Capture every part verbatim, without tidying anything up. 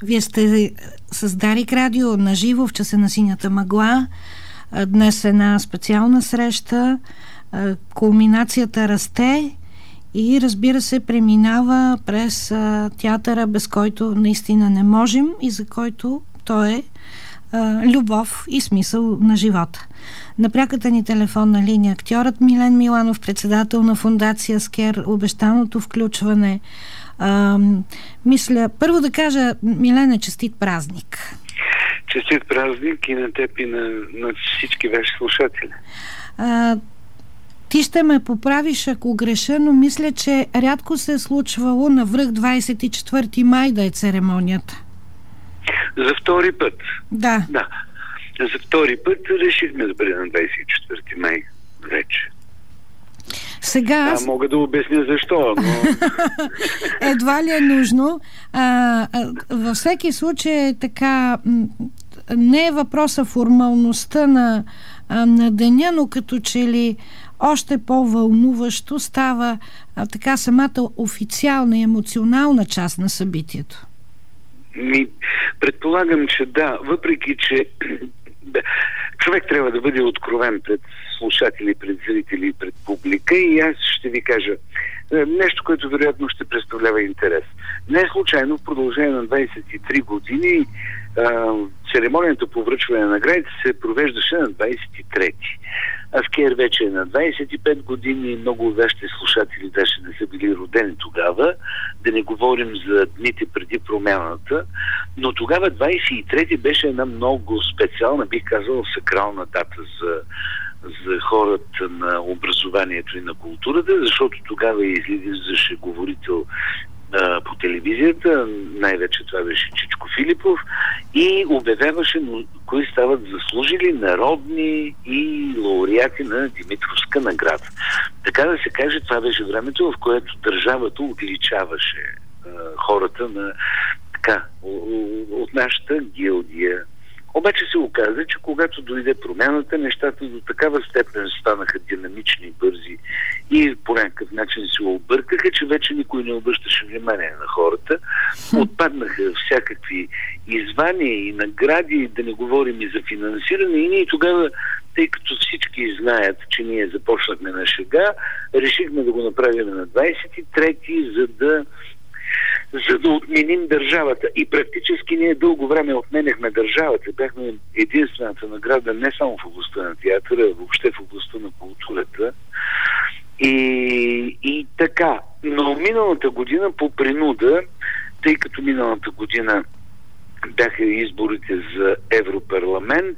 Вие сте с Дарик Радио на живо в часа на синята мъгла. Днес е една специална среща. Кулминацията расте и, разбира се, преминава през а, театъра, без който наистина не можем и за който той е а, любов и смисъл на живота. На пряката ни телефонна линия актьорът Милен Миланов, председател на фондация СКЕР, обещаното включване. А, мисля, първо да кажа, Милене, честит празник. Честит празник и на теб и на, на всички ваши слушатели. А, Ти ще ме поправиш, ако греша, но мисля, че рядко се е случвало навръх двадесет и четвърти май да е церемонията. За втори път. Да. Да. За втори път решихме да бъде на двадесет и четвърти май вече. Сега аз... А, мога да обясня защо, но... Едва ли е нужно. А, а, във всеки случай така... Не е въпроса формалността на, а, на деня, но като че ли още по-вълнуващо става а, така самата официална и емоционална част на събитието. Ми, предполагам, че да, въпреки че човек трябва да бъде откровен пред слушатели, пред зрители и пред публика, и аз ще ви кажа нещо, което вероятно ще представлява интерес. Не случайно в продължение на двадесет и три години а, церемонията по връчване на наградите се провеждаше на двадесет и трети. А СКЕР вече е на двадесет и пет години и много от вашите слушатели даже не са били родени тогава, да не говорим за дните преди промяната, но тогава двадесет и трети беше една много специална, бих казал, сакрална дата за, за хората на образованието и на културата, защото тогава излизаше говорител по телевизията, най-вече това беше Чичко Филипов, и обявяваше кои стават заслужили народни и лауреати на Димитровска награда. Така да се каже, това беше времето, в което държавата отличаваше а, хората на така, от нашата гилдия. Обаче се оказа, че когато дойде промяната, нещата до такава степен станаха динамични, бързи и по някакъв начин се объркаха, че вече никой не обръщаше внимание на хората. Отпаднаха всякакви извания и награди, да не говорим и за финансиране. И ние тогава, тъй като всички знаят, че ние започнахме на шега, решихме да го направим на двадесет и трети, за да за да отменим държавата. И практически ние дълго време отменяхме държавата. Бяхме единствената награда не само в областта на театъра, а въобще в областта на културата. И, и така. Но миналата година по принуда, тъй като миналата година бяха изборите за Европарламент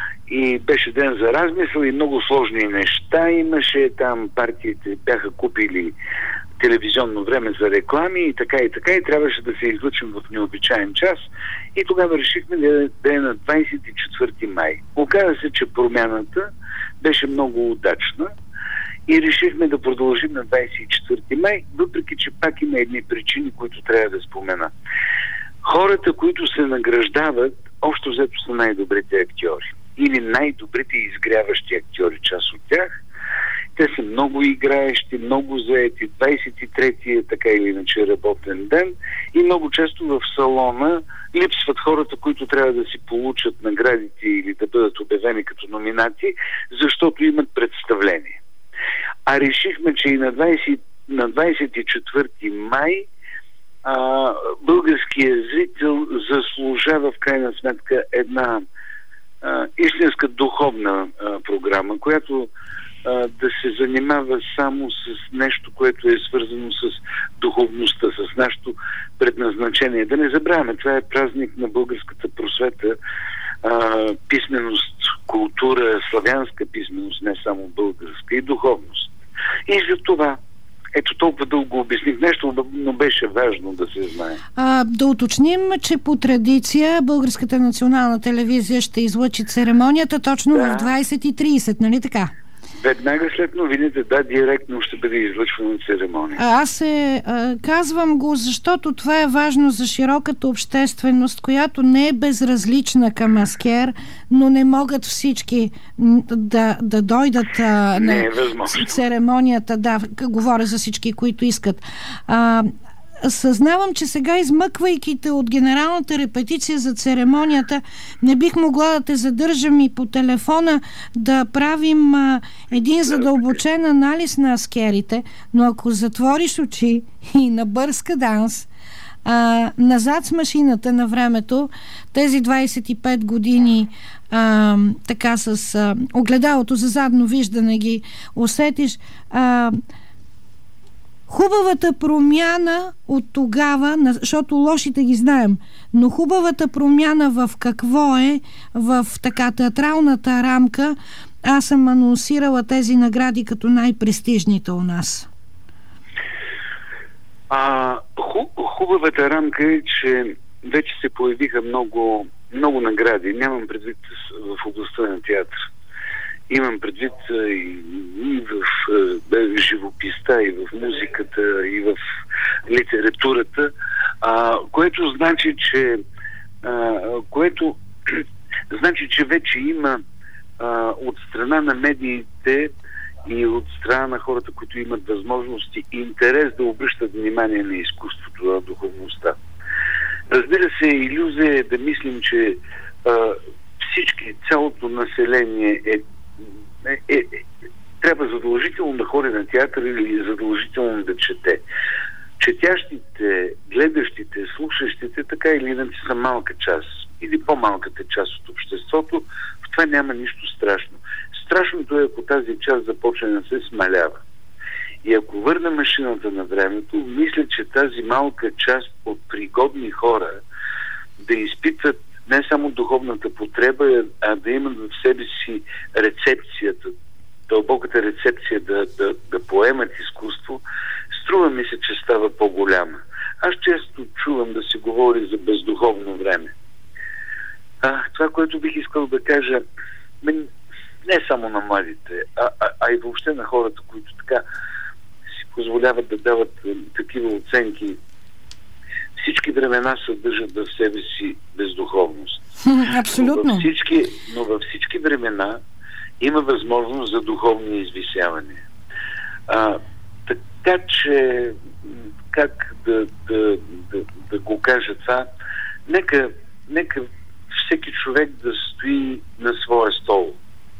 и беше ден за размисъл и много сложни неща имаше. Там партиите бяха купили телевизионно време за реклами и така и така, и трябваше да се излъчим в необичаен час, и тогава решихме да, да е на двадесет и четвърти май. Оказа се, че промяната беше много удачна и решихме да продължим на двадесет и четвърти май, въпреки че пак има едни причини, които трябва да спомена. Хората, които се награждават, общо взето са най-добрите актьори или най-добрите изгряващи актьори, част от тях. Те са много играещи, много заети. двадесет и трети е така или иначе работен ден и много често в салона липсват хората, които трябва да си получат наградите или да бъдат обявени като номинати, защото имат представление. А решихме, че и на, двадесет, на двадесет и четвърти май а, българският зрител заслужава в крайна сметка една а, истинска духовна а, програма, която да се занимава само с нещо, което е свързано с духовността, с нашето предназначение. Да не забравяме, това е празник на българската просвета, а, писменост, култура, славянска писменост, не само българска, и духовност. И за това, ето толкова дълго обясних нещо, но беше важно да се знае. А, да уточним, че по традиция Българската национална телевизия ще излъчи церемонията точно да. в двадесет и тридесет, нали така? Веднага след новините, да, директно ще бъде излъчвана церемония. Аз се а, казвам го, защото това е важно за широката общественост, която не е безразлична към СКЕР, но не могат всички да, да дойдат а, на е церемонията. Да, говоря за всички, които искат. А, съзнавам, че сега, измъквайки те от генералната репетиция за церемонията, не бих могла да те задържам и по телефона да правим а, един задълбочен анализ на аскерите, но ако затвориш очи и на бърз каданс, а, назад с машината на времето, тези двайсет и пет години а, така с а, огледалото за задно виждане ги усетиш, а, хубавата промяна от тогава, защото лошите ги знаем, но хубавата промяна в какво е, в така театралната рамка, аз съм анонсирала тези награди като най-престижните у нас. А, хуб, хубавата рамка е, че вече се появиха много, много награди. Нямам предвид в областта на театър. Имам предвид и, и в е, живописта, и в музиката, и в литературата, а, което значи, че а, което значи, че вече има а, от страна на медиите и от страна на хората, които имат възможности и интерес да обръщат внимание на изкуството, на духовността. Разбира се, илюзия е да мислим, че а, всички, цялото население е Е, е, е, трябва задължително да ходи на театър или задължително да чете. Четящите, гледащите, слушащите така или иначе са малка част или по-малката част от обществото. В това няма нищо страшно. Страшното е, ако тази част започне да се смалява. И ако върна машината на времето, мисля, че тази малка част от пригодни хора да изпитват не само духовната потреба, а да имат в себе си рецепцията, дълбоката рецепция да, да, да поемат изкуство, струва ми се, че става по-голяма. Аз често чувам да се говори за бездуховно време. А, това, което бих искал да кажа, не само на младите, а, а, а и въобще на хората, които така си позволяват да дават такива оценки, всички времена съдържат в себе си бездуховност. Абсолютно. Но във всички, но във всички времена има възможност за духовни извисявания. А, така че, как да, да, да, да го кажа това, нека, нека всеки човек да стои на своя стол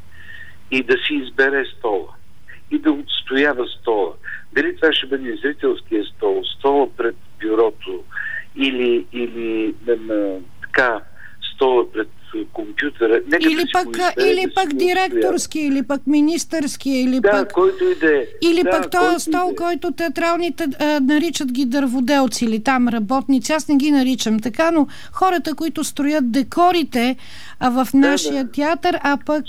и да си избере стола и да отстоява стола. Дали това ще бъде зрителския стол, стола пред бюрото, или, или на, така стола пред компютъра. Нека или да пък, или да пък директорски, или пък министърски, или да, пък... който и да е. Или да, пък този стол, който театралните а, наричат ги дърводелци, или там работници. Аз не ги наричам така, но хората, които строят декорите а, в нашия да, да. театър, а пък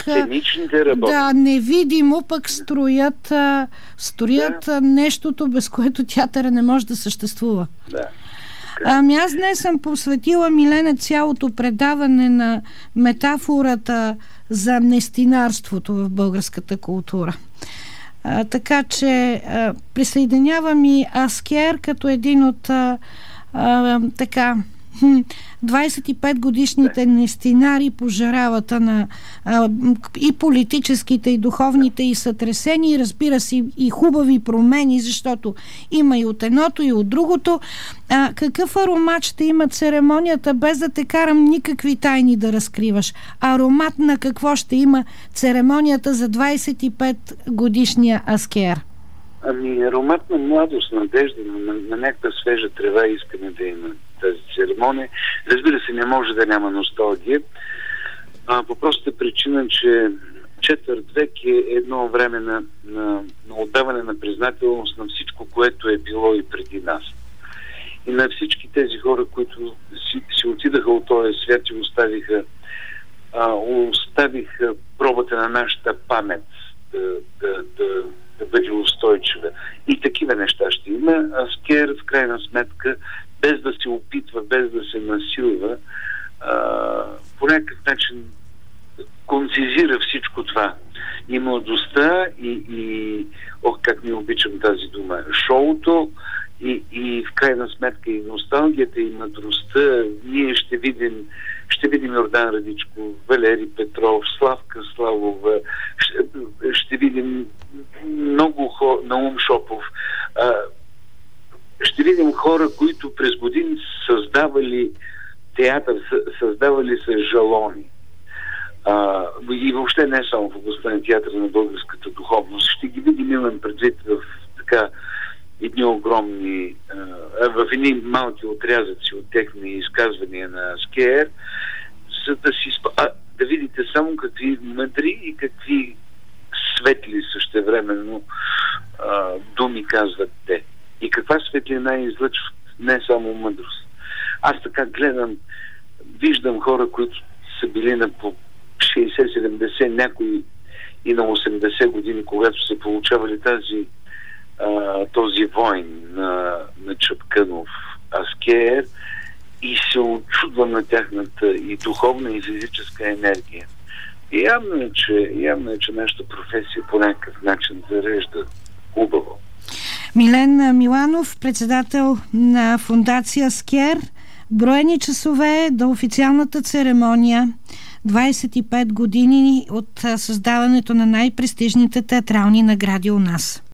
да, невидимо пък строят, а, строят да. нещото, без което театъра не може да съществува. Да. Ами аз днес съм посветила, Милена, цялото предаване на метафората за нестинарството в българската култура. А, така че а, присъединявам и Аскер като един от а, а, така двайсет и пет годишните нестинари по жаравата на а, и политическите, и духовните, и сътресения, и разбира се и хубави промени, защото има и от едното, и от другото. А, какъв аромат ще има церемонията, без да те карам никакви тайни да разкриваш? Аромат на какво ще има церемонията за двайсет и пет годишния Аскер? Ами аромат на младост, надежда, на, на някаква свежа трева искаме да има тази церемония. Разбира се, не може да няма носталгия. А, по простата причина, че четвърт век е едно време на, на, на отдаване на признателност на всичко, което е било и преди нас. И на всички тези хора, които си, си отидаха от този свят и оставиха, а, оставиха пробата на нашата памет да, да, да, да бъде устойчива. И такива неща ще има. Аскер, в крайна сметка, без да се опитва, без да се насилва, а, по някакъв начин концизира всичко това. И младостта, и, и ох, как ми обичам тази дума, шоуто, и, и в крайна сметка и носталгията, и мъдростта. Ние ще видим ще видим Йордан Радичко, Валери Петров, Славка Славова, ще, ще видим много хора, Наум Шопов, а, ще видим видим хора, които през години създавали театър, създавали са жалони. А, и въобще не само в областта на театъра на българската духовност. Ще ги видим, имам предвид в така едни огромни, а, в едни малки отрязъци от техни изказвания на Скеер, за да си а, да видите само какви мъдри и какви светли същевременно а, думи казват те. И каква светлина излъчват, не само мъдрост. Аз така гледам, виждам хора, които са били на по шейсет-седемдесет, някои и на осемдесет години, когато са получавали тази, а, този войн на, на Чапкънов, Аскеер, и се очудвам на тяхната и духовна, и физическа енергия. И явно е, че, явно е, че нашата професия по някакъв начин зарежда хубаво. Милен Миланов, председател на фондация Скер. Броени часове до официалната церемония. двадесет и пет години от създаването на най-престижните театрални награди у нас.